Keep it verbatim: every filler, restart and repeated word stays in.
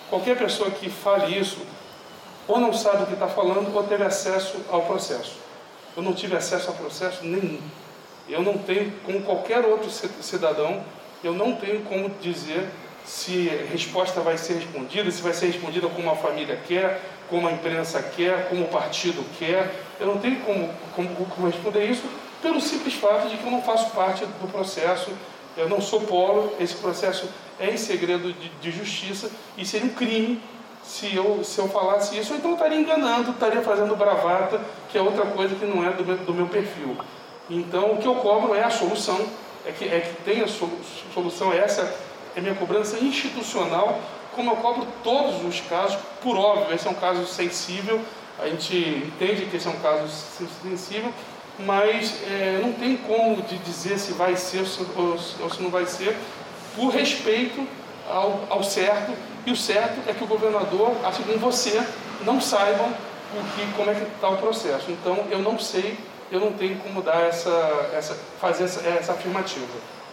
Qualquer pessoa que fale isso, ou não sabe o que está falando, ou teve acesso ao processo. Eu não tive acesso ao processo nenhum. Eu não tenho, como qualquer outro cidadão, eu não tenho como dizer se a resposta vai ser respondida, se vai ser respondida como a família quer, como a imprensa quer, como o partido quer. Eu não tenho como, como, como responder isso pelo simples fato de que eu não faço parte do processo, eu não sou polo, esse processo é em segredo de, de justiça e seria um crime se eu, se eu falasse isso, ou então eu estaria enganando, estaria fazendo bravata, que é outra coisa que não é do meu, do meu perfil. Então, o que eu cobro é a solução, é que, é que tenha solução, essa é minha cobrança institucional, como eu cobro todos os casos, por óbvio, esse é um caso sensível, a gente entende que esse é um caso sensível, mas é, não tem como de dizer se vai ser ou, ou se não vai ser, por respeito ao, ao certo, e o certo é que o governador, assim como você, não saibam o que, como é que está o processo. Então, eu não sei, eu não tenho como dar essa, essa, fazer essa, essa afirmativa.